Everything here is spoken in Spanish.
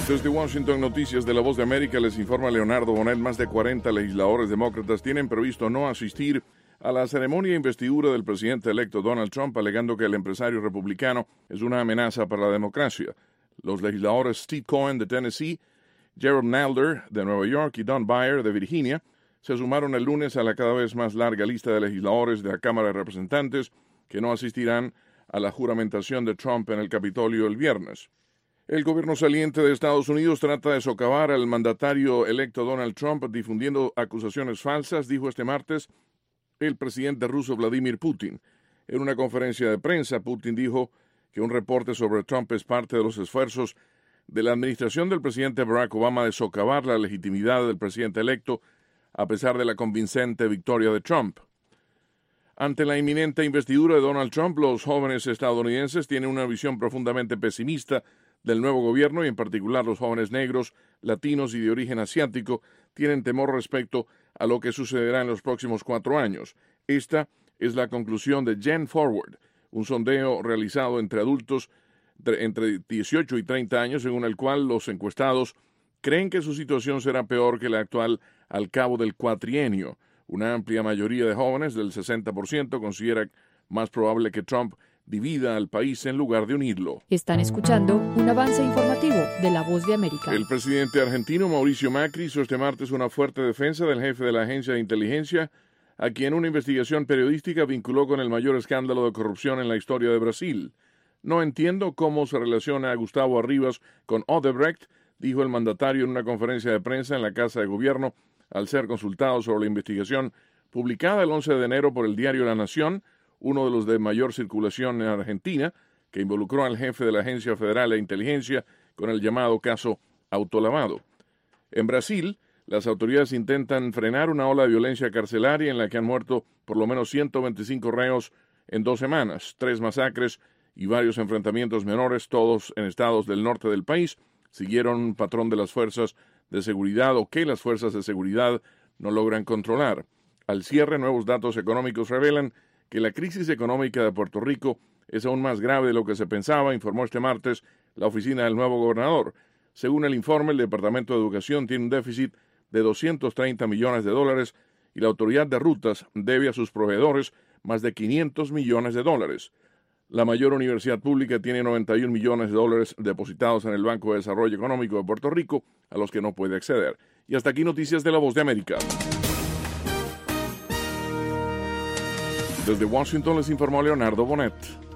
Desde Washington, Noticias de la Voz de América, les informa Leonardo Bonet. Más de 40 legisladores demócratas tienen previsto no asistir a la ceremonia de investidura del presidente electo Donald Trump, alegando que el empresario republicano es una amenaza para la democracia. Los legisladores Steve Cohen de Tennessee, Gerald Nadler de Nueva York y Don Beyer de Virginia se sumaron el lunes a la cada vez más larga lista de legisladores de la Cámara de Representantes que no asistirán a la juramentación de Trump en el Capitolio el viernes. El gobierno saliente de Estados Unidos trata de socavar al mandatario electo Donald Trump difundiendo acusaciones falsas, dijo este martes el presidente ruso Vladimir Putin. En una conferencia de prensa, Putin dijo que un reporte sobre Trump es parte de los esfuerzos de la administración del presidente Barack Obama de socavar la legitimidad del presidente electo a pesar de la convincente victoria de Trump. Ante la inminente investidura de Donald Trump, los jóvenes estadounidenses tienen una visión profundamente pesimista del nuevo gobierno y en particular los jóvenes negros, latinos y de origen asiático tienen temor respecto a lo que sucederá en los próximos 4 años. Esta es la conclusión de Gen Forward, un sondeo realizado entre adultos entre 18 y 30 años, según el cual los encuestados creen que su situación será peor que la actual al cabo del cuatrienio. Una amplia mayoría de jóvenes, del 60%, considera más probable que Trump divida al país en lugar de unirlo. Están escuchando un avance informativo de La Voz de América. El presidente argentino Mauricio Macri hizo este martes una fuerte defensa del jefe de la agencia de inteligencia, a quien una investigación periodística vinculó con el mayor escándalo de corrupción en la historia de Brasil. No entiendo cómo se relaciona a Gustavo Arribas con Odebrecht, dijo el mandatario en una conferencia de prensa en la Casa de Gobierno al ser consultado sobre la investigación publicada el 11 de enero por el diario La Nación, uno de los de mayor circulación en Argentina, que involucró al jefe de la Agencia Federal de Inteligencia con el llamado caso Autolavado. En Brasil, las autoridades intentan frenar una ola de violencia carcelaria en la que han muerto por lo menos 125 reos en 2 semanas, 3 masacres y varios enfrentamientos menores, todos en estados del norte del país, siguieron un patrón de las fuerzas de seguridad o que las fuerzas de seguridad no logran controlar. Al cierre, nuevos datos económicos revelan que la crisis económica de Puerto Rico es aún más grave de lo que se pensaba, informó este martes la oficina del nuevo gobernador. Según el informe, el Departamento de Educación tiene un déficit de $230 millones y la Autoridad de Rutas debe a sus proveedores más de $500 millones. La mayor universidad pública tiene $91 millones depositados en el Banco de Desarrollo Económico de Puerto Rico, a los que no puede acceder. Y hasta aquí Noticias de la Voz de América. Desde Washington les informó Leonardo Bonet.